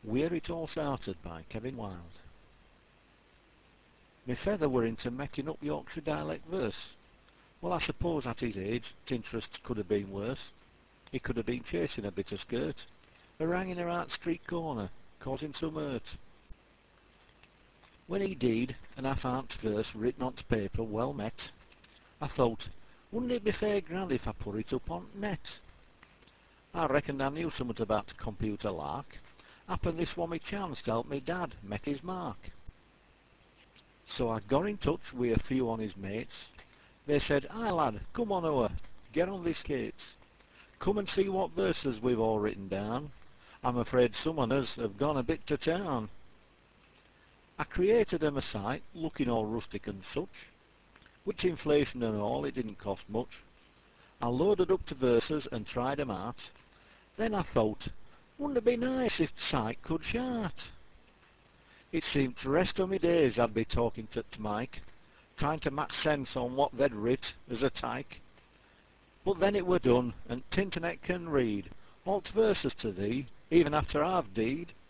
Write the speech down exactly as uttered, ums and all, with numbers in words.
Where It All Started by Kevin Wilde. My feather were into making up Yorkshire dialect verse. Well, I suppose at his age, t'interest could have been worse. He could have been chasing a bit of skirt, or hanging around street corner, causing some hurt. When he died, and I found verse written on paper well met, I thought, wouldn't it be fair grand if I put it up on net? I reckoned I knew something about computer lark. Happen this one me chance to help me dad make his mark. So I got in touch with a few on his mates. They said, "Aye lad, come on over, get on these skates. Come and see what verses we've all written down. I'm afraid some of us have gone a bit to town." I created them a site, looking all rustic and such, which inflation and all, it didn't cost much. I loaded up to verses and tried 'em out. Then I thought, wouldn't it be nice if the site could chart? It seemed the rest of my days I'd be talking to Mike, trying to match sense on what they'd writ as a tyke. But then it were done, and t'internet can read all t' verses to thee, even after I've deed.